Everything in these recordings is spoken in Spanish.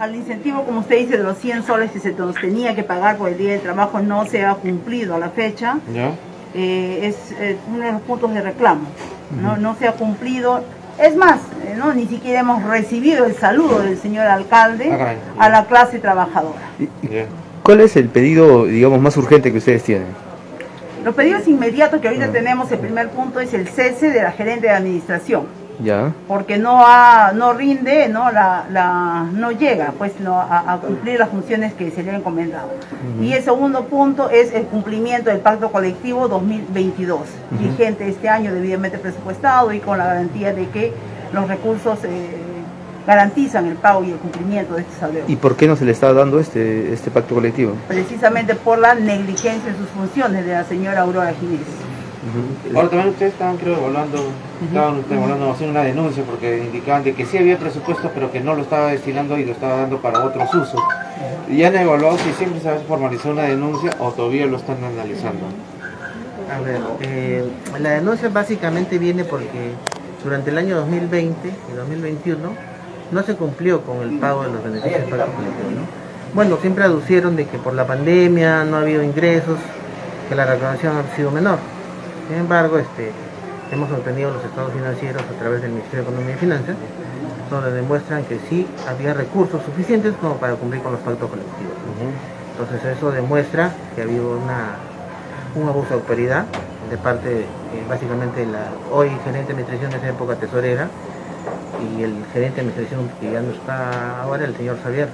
al incentivo, como usted dice, de los 100 soles que se nos tenía que pagar por el día del trabajo, no se ha cumplido a la fecha. ¿Ya? Es uno de los puntos de reclamo. No se ha cumplido. Es más, ni siquiera hemos recibido el saludo del señor alcalde a la clase trabajadora. ¿Cuál es el pedido, digamos, más urgente que ustedes tienen? Los pedidos inmediatos que ahorita tenemos, el primer punto es el cese de la gerente de administración. Ya. Porque no rinde, no llega pues a cumplir las funciones que se le han encomendado. Y el segundo punto es el cumplimiento del pacto colectivo 2022, vigente este año, debidamente presupuestado y con la garantía de que los recursos garantizan el pago y el cumplimiento de estos adeudos. ¿Y por qué no se le está dando este pacto colectivo? Precisamente por la negligencia en sus funciones de la señora Aurora Jiménez. Ahora también ustedes estaban, creo, haciendo una denuncia porque indicaban de que sí había presupuesto pero que no lo estaba destinando y lo estaba dando para otros usos. ¿Ya han evaluado si siempre se va a formalizar una denuncia o todavía lo están analizando? A ver, la denuncia básicamente viene porque durante el año 2020 y 2021 no se cumplió con el pago de los beneficios del pacto colectivo, ¿no? Bueno, siempre aducieron de que por la pandemia no ha habido ingresos, que la recaudación ha sido menor. Sin embargo, hemos obtenido los estados financieros a través del Ministerio de Economía y Finanzas, donde demuestran que sí había recursos suficientes como para cumplir con los pactos colectivos. Entonces eso demuestra que ha habido un abuso de autoridad de parte, básicamente, la hoy gerente de administración de esa época tesorera y el gerente de administración que ya no está ahora, el señor Xavier.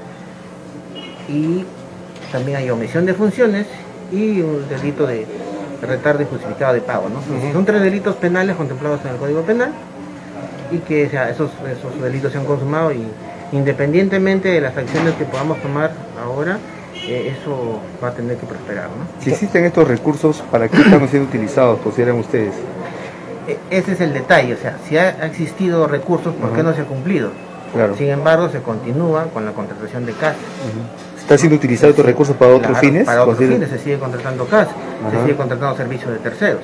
Y también hay omisión de funciones y un delito de retardo injustificado de pago, ¿no? Son 3 delitos penales contemplados en el Código Penal y que esos delitos se han consumado y independientemente de las acciones que podamos tomar ahora, eso va a tener que prosperar, ¿no? Si existen estos recursos, ¿para qué están siendo utilizados, consideran ustedes? Ese es el detalle, o sea, si ha existido recursos, ¿por qué no se ha cumplido? Claro. Sin embargo, se continúa con la contratación de CAS. ¿Está siendo utilizado estos recursos para otros fines? Para otros fines, se sigue contratando CAS, se sigue contratando servicios de terceros.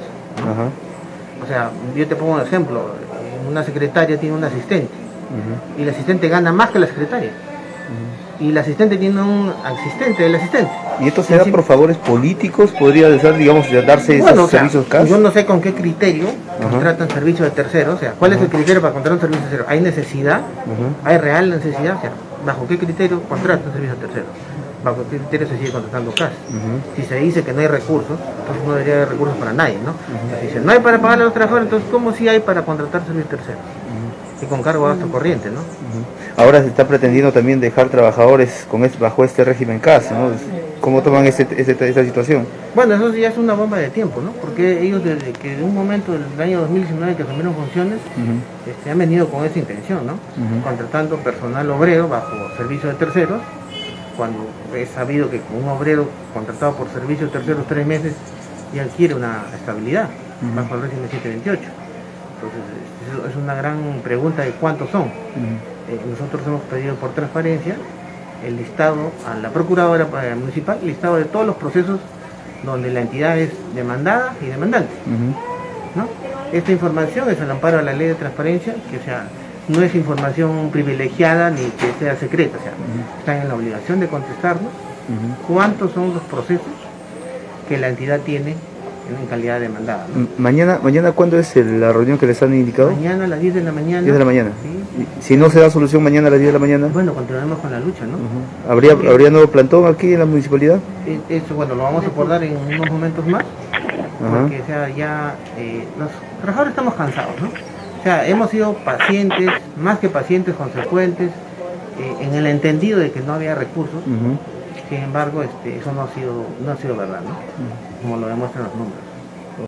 O sea, yo te pongo un ejemplo, una secretaria tiene un asistente, y el asistente gana más que la secretaria. Y el asistente tiene un asistente del asistente. ¿Y esto se da por favores políticos? ¿Podría ser, digamos, darse esos servicios CAS? Yo no sé con qué criterio contratan servicios de terceros, o sea, ¿cuál es el criterio para contratar un servicio de terceros? ¿Hay necesidad? ¿Hay real necesidad? O sea, ¿bajo qué criterio contratan un servicio de terceros? ¿Bajo qué criterio se sigue contratando CAS? Si se dice que no hay recursos, entonces no debería haber recursos para nadie, ¿no? Si dice, no hay para pagarle a los trabajadores, entonces ¿cómo sí hay para contratar servicios de terceros? Y con cargo a gasto corriente, ¿no? Ahora se está pretendiendo también dejar trabajadores bajo este régimen CAS, ¿no? ¿Cómo toman esta situación? Bueno, eso ya es una bomba de tiempo, ¿no? Porque ellos desde que en un momento del año 2019 que asumieron funciones, han venido con esa intención, ¿no? Contratando personal obrero bajo servicio de terceros, cuando es sabido que un obrero contratado por servicio de terceros 3 meses ya adquiere una estabilidad bajo el régimen 728. Entonces, es una gran pregunta de cuántos son. Nosotros hemos pedido por transparencia el listado a la Procuradora Municipal, el listado de todos los procesos donde la entidad es demandada y demandante. ¿No? Esta información es al amparo de la ley de transparencia, que o sea, no es información privilegiada ni que sea secreta, o sea, están en la obligación de contestarnos cuántos son los procesos que la entidad tiene en calidad de demandada, ¿no? ¿Mañana cuándo es la reunión que les han indicado? Mañana a las 10 de la mañana. 10 de la mañana. Sí. Si no se da solución mañana a las 10 de la mañana. Bueno, continuaremos con la lucha, ¿no? ¿Habría nuevo plantón aquí en la municipalidad? Eso, bueno, lo vamos a abordar en unos momentos más. Porque, o sea, ya los trabajadores estamos cansados, ¿no? O sea, hemos sido pacientes, más que pacientes, consecuentes, en el entendido de que no había recursos. Sin embargo, eso no ha sido verdad, ¿no? Como lo demuestran los números.